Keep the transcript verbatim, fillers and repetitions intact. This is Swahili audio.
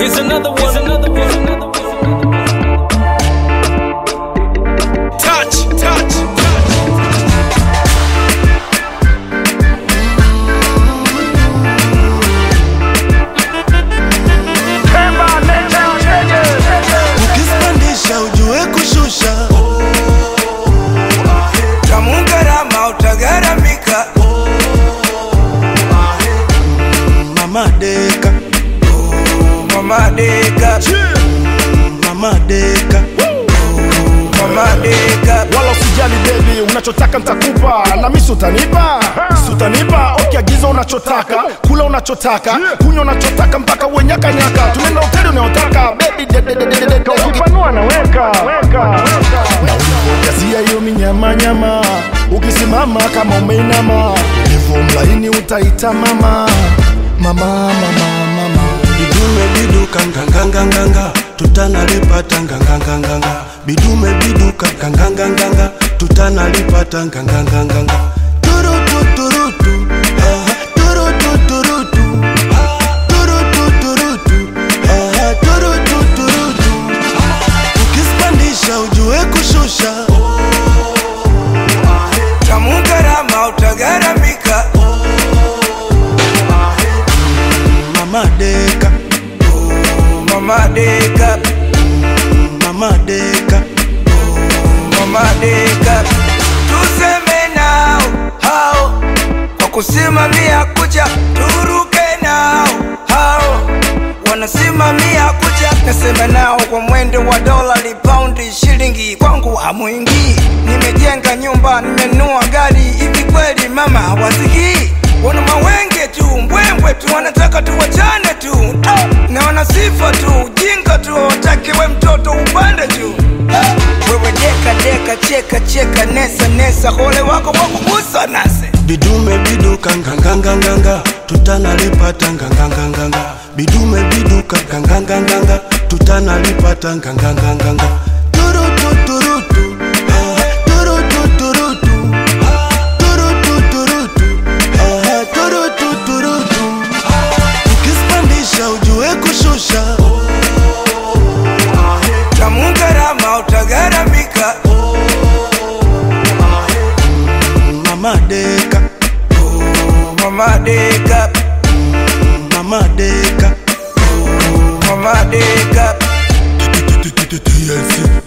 Here's another one. Here's another one. Here's another one. Touch, touch, touch. Ukispandisha ujue kushusha. Tamungarama utagaramika. Mama deka. Mama deka. Mama deka. Mama deka. Wala usijali baby, unachotaka nitakupa. Na mimi sutanipa, sutanipa. Okay, agiza unachotaka, kula unachotaka, kunywa unachotaka mpaka uwe nyaka nyaka. Tunaenda hoteli unayotaka baby, de de de de de. Ukipanua naweka, weka. Na ulivyojazia hiyo minyama nyama, ukisimama kama umeinama, hivyo mlaini utaita mama, mama, mama, mama. Bidume biduka nganganganganga, tutana lipata nganganganganga. Bidume biduka nganganganganga, tutana lipata nganganganganga. Turutu turutu, aha, turutu turutu, turutu turutu, aha, turutu turutu. Ukispandisha ujue kushusha. Tamungarama utagaramika. Mama deka. Mama deka. Mama deka. Mama deka. Tuseme nao hao kwa kusimamia kuja, turuke nao hao wanasimamia kuja. Nasema nao kwa mwendo wa dola, paundi, shilingi kwangu hamuingii. Nimejenga nyumba, nimenua gari, hivi kweli mama hawasikii? Wana mawenge tu, mbwembwe tu, wanataka tuwachane tu. Na wana sifa tu, jinga tu, watakiwe mtoto upande tu. Wewe deka deka, cheka cheka, nesa nesa, hole wako wako kusa nase. Bidume biduka nganganganganga, tutana lipata nganganganganga. Bidume biduka nganganganganga, tutana lipata nganganganganga. Turutu turutu, aha, turutu turutu, turutu turutu, aha, turutu turutu. Ukispandisha ujue kushusha. Tamungarama utagaramika. Mama deka. Mama deka. Mama deka. Mama deka. T T T T T T L C.